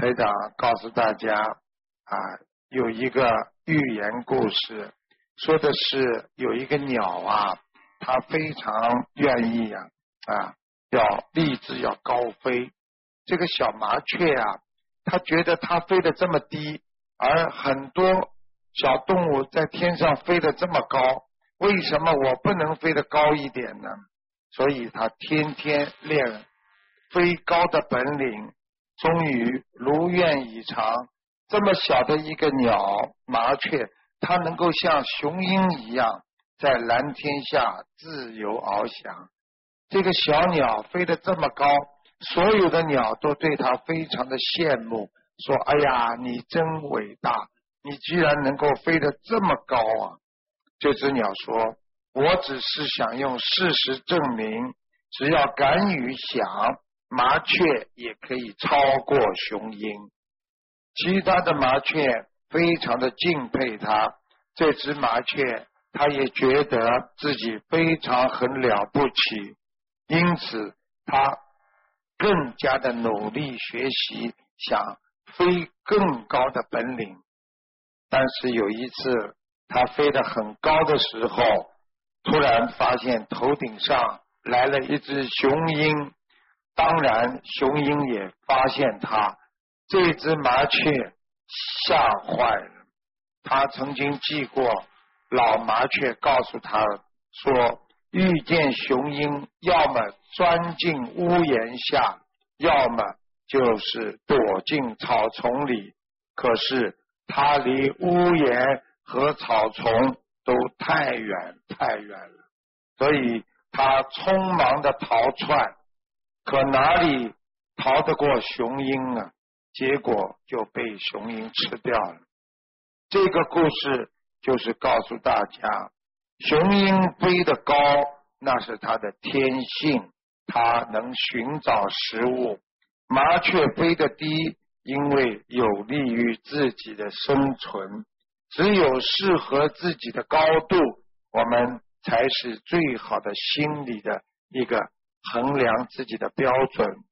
台长告诉大家啊，有一个寓言故事，说的是有一个鸟啊，它非常愿意要立志要高飞。这个小麻雀啊，它觉得它飞得这么低，而很多小动物在天上飞得这么高，为什么我不能飞得高一点呢？所以它天天练飞高的本领，终于如愿以偿。这么小的一个鸟麻雀，它能够像雄鹰一样在蓝天下自由翱翔。这个小鸟飞得这么高，所有的鸟都对它非常的羡慕，说哎呀，你真伟大，你居然能够飞得这么高啊。这只鸟说，我只是想用事实证明，只要敢于想，麻雀也可以超过雄鹰。其他的麻雀非常的敬佩它，这只麻雀它也觉得自己非常很了不起，因此它更加的努力学习，想飞更高的本领。但是有一次它飞得很高的时候，突然发现头顶上来了一只雄鹰，当然雄鹰也发现它，这只麻雀吓坏了。他曾经记过老麻雀告诉他说，遇见雄鹰要么钻进屋檐下，要么就是躲进草丛里，可是他离屋檐和草丛都太远太远了，所以他匆忙的逃窜，可哪里逃得过雄鹰啊？结果就被雄鹰吃掉了。这个故事就是告诉大家，雄鹰飞得高那是它的天性，它能寻找食物；麻雀飞得低，因为有利于自己的生存。只有适合自己的高度，我们才是最好的心理的一个衡量自己的标准。